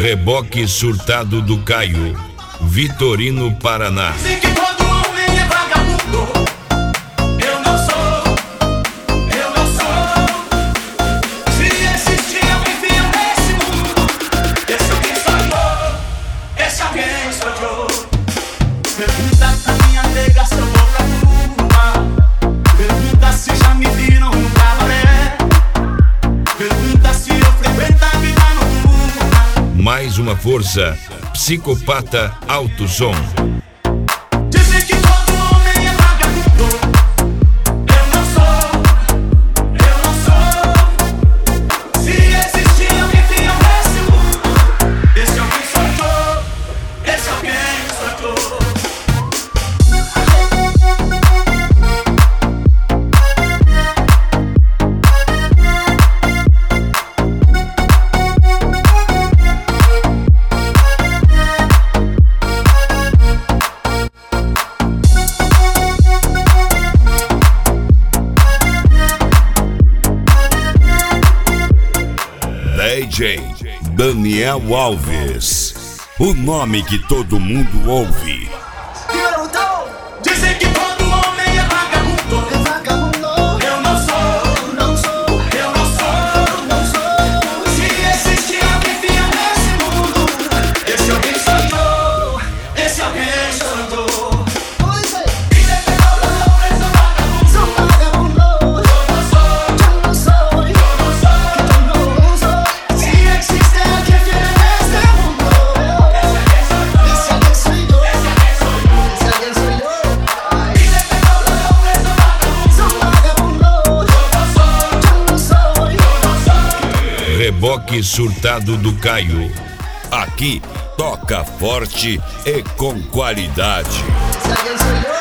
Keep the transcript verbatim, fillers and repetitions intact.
Reboque surtado do Caio, Vitorino, Paraná. Dizem que todo homem é vagabundo. Eu não sou, eu não sou. Se existir alguém fiel nesse mundo, esse alguém sou eu, esse alguém sou eu. Pergunta pra minha nega se eu vou pra turma. Pergunta se já me viram no cabaré. Pergunta se eu frequento a vida noturna. Mais uma força, Psicopata Alto Som. Dizem que todo homem é vagabundo. Eu não sou, eu não sou. Se existir alguém fiel nesse mundo, esse alguém sou eu, esse alguém sou eu. D J Daniel Alves, o nome que todo mundo ouve. Dizem que todo homem é vagabundo. É vagabundo. Eu não sou, Eu não sou, eu não sou. eu não sou. Se existir alguém fiel nesse mundo, esse alguém sou eu, esse alguém sou eu. Pois é, Independente do preço vagabundo. sou vagabundo. Eu não sou, Eu não sou, eu não sou. eu não sou. Se existe alguém fiel nesse mundo, esse alguém sou eu, Esse alguém sou eu. esse alguém sou eu. Esse alguém sou eu. Ai, Independente do preço vagabundo. sou vagabundo. Eu não sou, Eu não sou, eu não sou. Reboque surtado do Caio. Aqui toca forte e com qualidade. esse alguém sou eu.